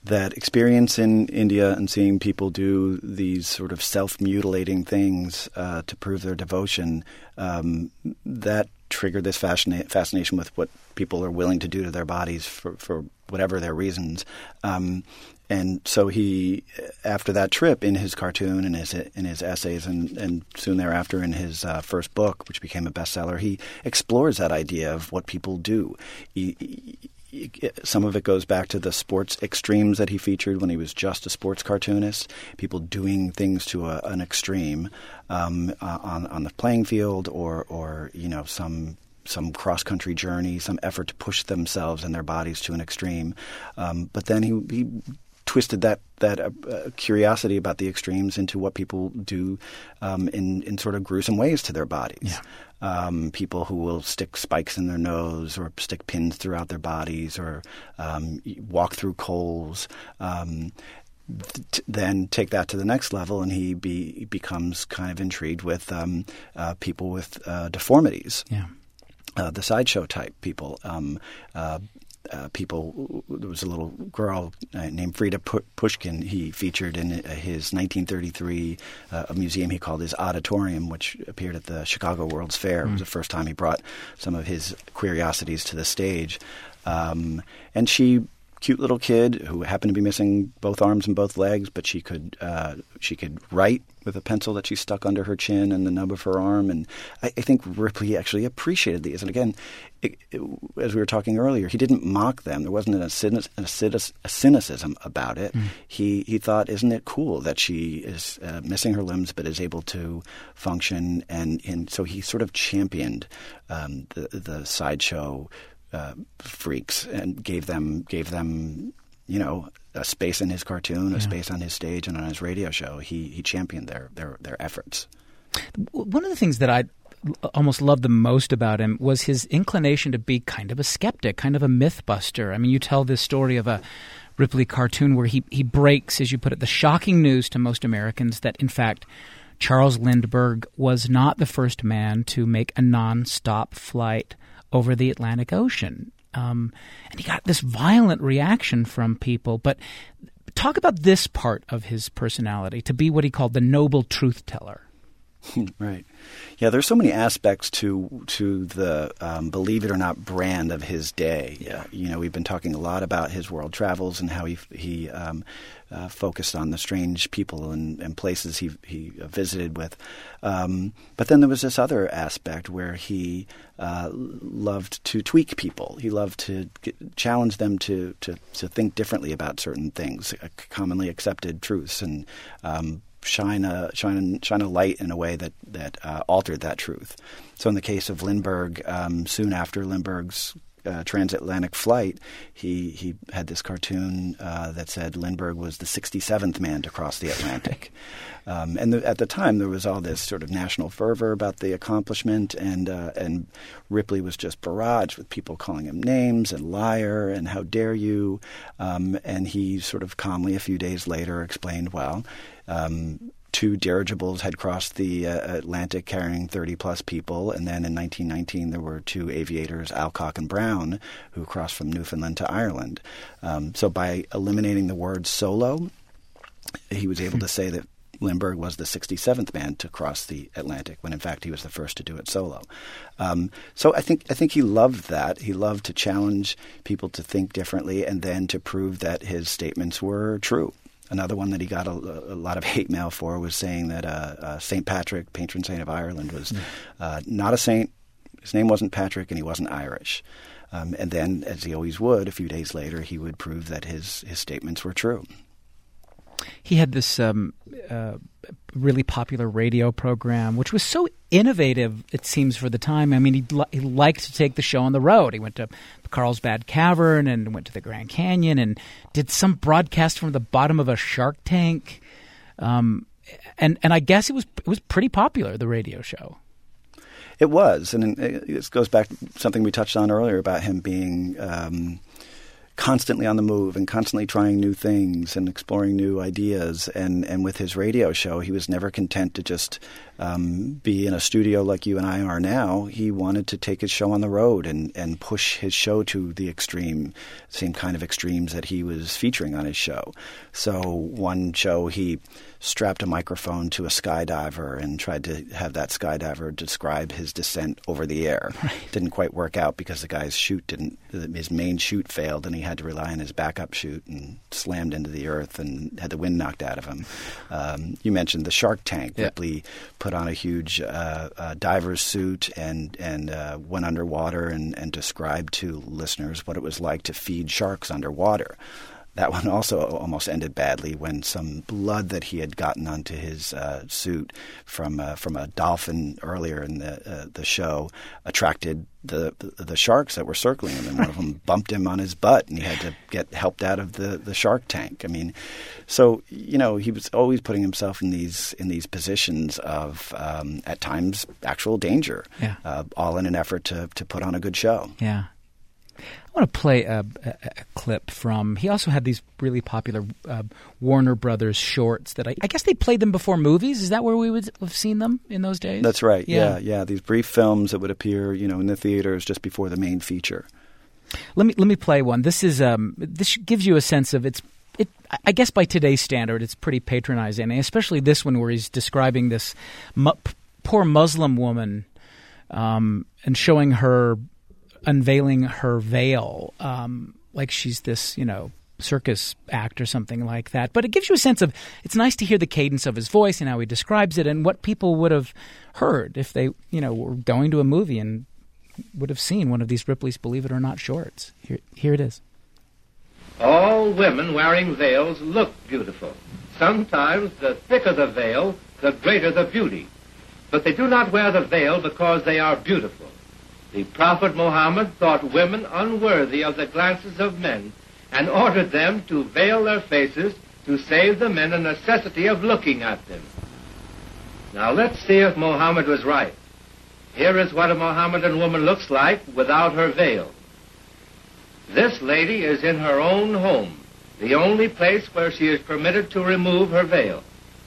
S2: that experience in India and seeing people do these sort of self-mutilating things uh, to prove their devotion, um, that triggered this fascina- fascination with what people are willing to do to their bodies for, for whatever their reasons. Um, and so he, after that trip, in his cartoon and his in his essays, and, and soon thereafter in his uh, first book, which became a bestseller, he explores that idea of what people do. He, he, Some of it goes back to the sports extremes that he featured when he was just a sports cartoonist, people doing things to a, an extreme um, uh, on, on the playing field, or, or you know, some some cross-country journey, some effort to push themselves and their bodies to an extreme. Um, but then he, he twisted that that uh, uh, curiosity about the extremes into what people do um, in, in sort of gruesome ways to their bodies.
S1: Yeah.
S2: Um, people who will stick spikes in their nose or stick pins throughout their bodies, or um, walk through coals. Um, th- then take that to the next level, and he be, becomes kind of intrigued with um, uh, people with uh, deformities.
S1: Yeah.
S2: Uh, the sideshow type people. Um, uh, Uh, people, there was a little girl uh, named Frida Pushkin he featured in uh, his nineteen thirty-three uh, a museum he called his Auditorium, which appeared at the Chicago World's Fair. Mm. It was the first time he brought some of his curiosities to the stage. Um, and she, cute little kid who happened to be missing both arms and both legs, but she could uh, she could write with a pencil that she stuck under her chin and the nub of her arm. And I, I think Ripley actually appreciated these. And again, it, it, as we were talking earlier, he didn't mock them. There wasn't a, cynic, a, cynic, a cynicism about it. Mm. He he thought, isn't it cool that she is uh, missing her limbs but is able to function? And, and so he sort of championed um, the, the sideshow uh, freaks and gave them gave them, you know, a space in his cartoon, a yeah. space on his stage and on his radio show. He he championed their, their, their efforts.
S1: One of the things that I almost loved the most about him was his inclination to be kind of a skeptic, kind of a myth buster. I mean, you tell this story of a Ripley cartoon where he, he breaks, as you put it, the shocking news to most Americans that, in fact, Charles Lindbergh was not the first man to make a nonstop flight over the Atlantic Ocean. Um, and he got this violent reaction from people. But talk about this part of his personality, to be what he called the noble truth teller.
S2: Right. Yeah, there's so many aspects to to the um, believe it or not brand of his day.
S1: Yeah.
S2: You know, we've been talking a lot about his world travels and how he he um, uh, focused on the strange people and, and places he he visited with. Um, but then there was this other aspect where he uh, loved to tweak people. He loved to get, challenge them to, to to think differently about certain things, uh, commonly accepted truths, and um, shine a shine shine a light in a way that that uh, altered that truth. So in the case of Lindbergh, um, soon after Lindbergh's uh, transatlantic flight, he he had this cartoon uh, that said Lindbergh was the sixty-seventh man to cross the Atlantic. Um, and the, at the time, there was all this sort of national fervor about the accomplishment, and uh, and Ripley was just barraged with people calling him names and liar and how dare you. Um, and he sort of calmly, a few days later, explained, well, um, two dirigibles had crossed the uh, Atlantic carrying thirty-plus people, and then in nineteen nineteen there were two aviators, Alcock and Brown, who crossed from Newfoundland to Ireland. Um, so by eliminating the word solo, he was able to say that Lindbergh was the sixty-seventh man to cross the Atlantic, when in fact he was the first to do it solo. Um, so I think I think he loved that. He loved to challenge people to think differently, and then to prove that his statements were true. Another one that he got a, a lot of hate mail for was saying that uh, uh, Saint Patrick, patron saint of Ireland, was uh, not a saint. His name wasn't Patrick, and he wasn't Irish. Um, and then, as he always would, a few days later, he would prove that his, his statements were true.
S1: He had this um, uh, really popular radio program, which was so innovative, it seems, for the time. I mean, he, li- he liked to take the show on the road. He went to Carlsbad Cavern and went to the Grand Canyon and did some broadcast from the bottom of a shark tank. Um, and and I guess it was it was pretty popular, the radio show.
S2: It was, and this goes back to something we touched on earlier about him being um, constantly on the move and constantly trying new things and exploring new ideas. And, and with his radio show, he was never content to just um, be in a studio like you and I are now. He wanted to take his show on the road and, and push his show to the extreme, same kind of extremes that he was featuring on his show. So one show he strapped a microphone to a skydiver and tried to have that skydiver describe his descent over the air.
S1: Right.
S2: Didn't quite work out because the guy's chute didn't, his main chute failed and he had to rely on his backup chute and slammed into the earth and had the wind knocked out of him. Um, you mentioned the Shark Tank.
S1: Yeah.
S2: Ripley put on a huge uh, uh, diver's suit and, and uh, went underwater and, and described to listeners what it was like to feed sharks underwater. That one also almost ended badly when some blood that he had gotten onto his uh, suit from uh, from a dolphin earlier in the uh, the show attracted the, the the sharks that were circling him, and one of them bumped him on his butt, and he had to get helped out of the, the shark tank. I mean, so you know he was always putting himself in these in these positions of um, at times actual danger,
S1: yeah.
S2: uh, all in an effort to to put on a good show.
S1: Yeah. I want to play a, a, a clip from. He also had these really popular uh, Warner Brothers shorts that I, I guess they played them before movies. Is that where we would have seen them in those days?
S2: That's right.
S1: Yeah,
S2: yeah. yeah. These brief films that would appear, you know, in the theaters just before the main feature.
S1: Let me let me play one. This is um this gives you a sense of it's. It, I guess by today's standard, it's pretty patronizing, especially this one where he's describing this mu- poor Muslim woman um, and showing her. Unveiling her veil, um, like she's this, you know, circus act or something like that. But it gives you a sense of, it's nice to hear the cadence of his voice and how he describes it and what people would have heard if they, you know, were going to a movie and would have seen one of these Ripley's Believe It or Not shorts. Here, here it is.
S3: All women wearing veils look beautiful. Sometimes the thicker the veil, the greater the beauty. But they do not wear the veil because they are beautiful. The Prophet Muhammad thought women unworthy of the glances of men and ordered them to veil their faces to save the men the necessity of looking at them. Now let's see if Muhammad was right. Here is what a Mohammedan woman looks like without her veil. This lady is in her own home, the only place where she is permitted to remove her veil.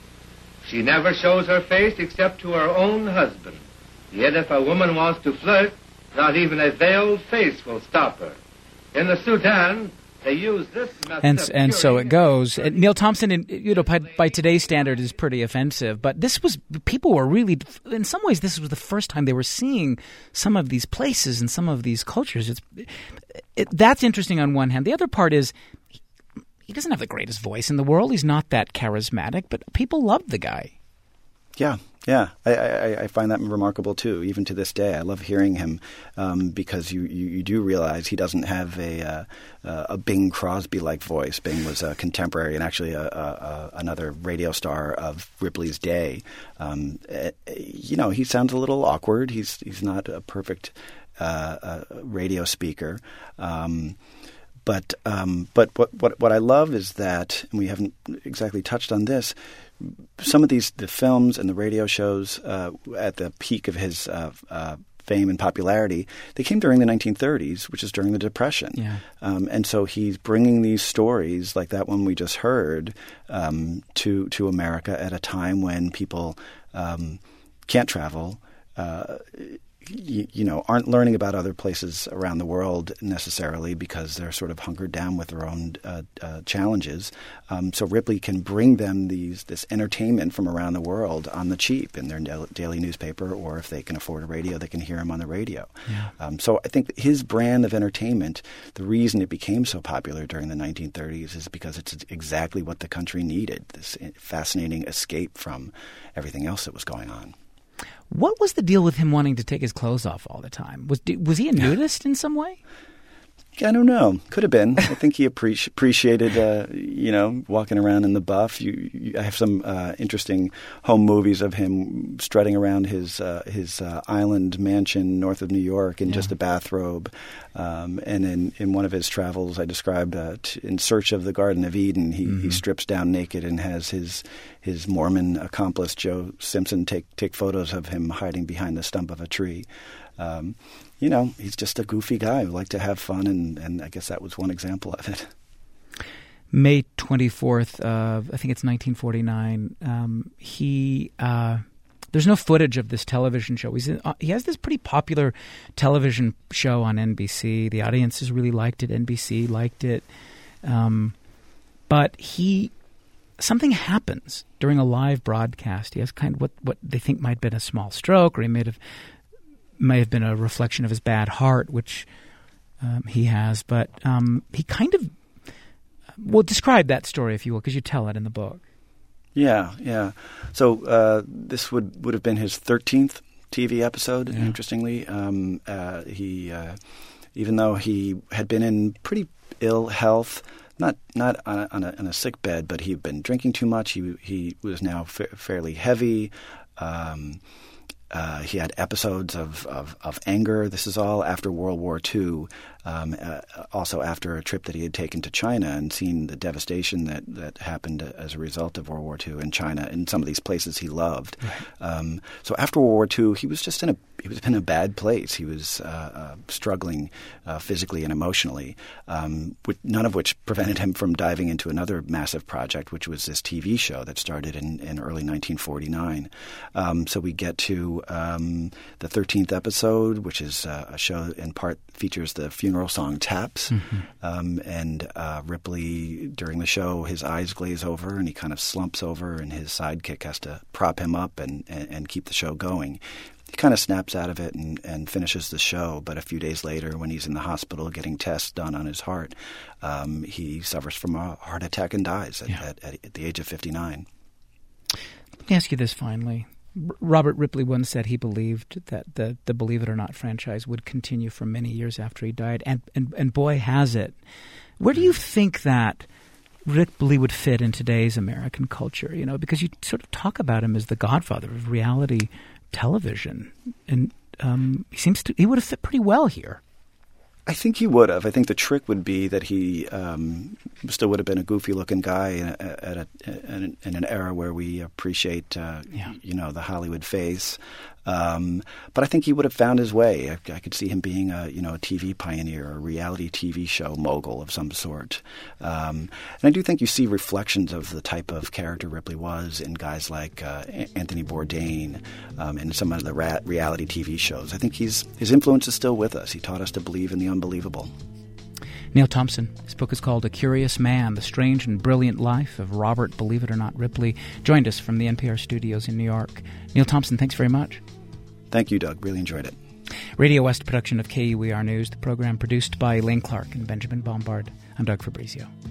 S3: She never shows her face except to her own husband. Yet if a woman wants to flirt, not even a veiled face will stop her. In the Sudan, they use this method
S1: and
S3: of
S1: and so it
S3: curing-
S1: goes. And Neil Thompson, you know, by, by today's standard, is pretty offensive. But this was people were really, in some ways, this was the first time they were seeing some of these places and some of these cultures. It's it, that's interesting on one hand. The other part is he, he doesn't have the greatest voice in the world. He's not that charismatic, but people love the guy.
S2: Yeah, yeah, I, I, I find that remarkable too. Even to this day, I love hearing him um, because you, you, you do realize he doesn't have a uh, a Bing Crosby-like voice. Bing was a contemporary and actually a, a, a, another radio star of Ripley's day. Um, you know, he sounds a little awkward. He's he's not a perfect uh, uh, radio speaker. Um, but um, but what, what what I love is that, and we haven't exactly touched on this. Some of these the films and the radio shows uh, at the peak of his uh, uh, fame and popularity, they came during the nineteen thirties, which is during the Depression.
S1: Yeah.
S2: Um, and so he's bringing these stories like that one we just heard um, to to America at a time when people um, can't travel. Uh, You, you know, aren't learning about other places around the world necessarily because they're sort of hunkered down with their own uh, uh, challenges. Um, so Ripley can bring them these this entertainment from around the world on the cheap in their daily newspaper, or if they can afford a radio, they can hear him on the radio.
S1: Yeah.
S2: Um, so I think that his brand of entertainment, the reason it became so popular during the nineteen thirties is because it's exactly what the country needed, this fascinating escape from everything else that was going on.
S1: What was the deal with him wanting to take his clothes off all the time? Was was he a nudist in some way?
S2: I don't know. Could have been. I think he appreci- appreciated, uh, you know, walking around in the buff. You, you, I have some uh, interesting home movies of him strutting around his uh, his uh, island mansion north of New York in
S1: Yeah.
S2: just a bathrobe. Um, and in, in one of his travels, I described uh, t- in search of the Garden of Eden, he,
S1: Mm-hmm.
S2: he strips down naked and has his his Mormon accomplice Joe Simpson take take photos of him hiding behind the stump of a tree. um, you know, he's just a goofy guy who liked to have fun, and, and I guess that was one example of it.
S1: May twenty-fourth of, I think it's nineteen forty-nine, um, he... Uh, there's no footage of this television show. He's in, uh, he has this pretty popular television show on N B C. The audiences really liked it. N B C liked it. Um, but he... Something happens during a live broadcast. He has kind of what, what they think might have been a small stroke, or he may have, may have been a reflection of his bad heart, which um, he has. But um, he kind of... Well, describe that story, if you will, because you tell it in the book.
S2: Yeah, yeah. So uh, this would, would have been his thirteenth T V episode, yeah. Interestingly. Um, uh, he, uh, even though he had been in pretty ill health, not not on a, on a, on a sick bed, but he'd been drinking too much. He he was now fa- fairly heavy. Um, uh, he had episodes of, of, of anger. This is all after World War Two, um, uh, also after a trip that he had taken to China and seen the devastation that, that happened as a result of World War Two in China and some of these places he loved. Right. Um, so after World War Two, he was just in a he was in a bad place. He was uh, uh, struggling uh, physically and emotionally, um, with, none of which prevented him from diving into another massive project, which was this T V show that started in, in early nineteen forty-nine. Um, so we get to um, the thirteenth episode, which is uh, a show in part features the funeral song Taps. Mm-hmm. Um, and uh, Ripley, during the show, his eyes glaze over and he kind of slumps over, and his sidekick has to prop him up and, and, and keep the show going. He kind of snaps out of it and, and finishes the show, but a few days later, when he's in the hospital getting tests done on his heart, um, he suffers from a heart attack and dies at, yeah. at, at the age of fifty-nine.
S1: Let me ask you this finally. R- Robert Ripley once said he believed that the, the Believe It or Not franchise would continue for many years after he died, and, and, and boy, has it. Where do you think that Ripley would fit in today's American culture? You know, because you sort of talk about him as the godfather of reality television, and um, he seems to he would have fit pretty well here.
S2: I think he would have. I think the trick would be that he um, still would have been a goofy-looking guy in, a, at a, in, in an era where we appreciate, uh, yeah. you know, the Hollywood face. Um, but I think he would have found his way. I, I could see him being a, you know, a T V pioneer, a reality T V show mogul of some sort. Um, and I do think you see reflections of the type of character Ripley was in guys like uh, Anthony Bourdain um, and some of the ra- reality T V shows. I think he's his influence is still with us. He taught us to believe in the unbelievable.
S1: Neil Thompson. His book is called A Curious Man, The Strange and Brilliant Life of Robert, Believe It or Not, Ripley. Joined us from the N P R studios in New York. Neil Thompson, thanks very much.
S2: Thank you, Doug. Really enjoyed it.
S1: Radio West production of K U E R News, the program produced by Elaine Clark and Benjamin Bombard. I'm Doug Fabrizio.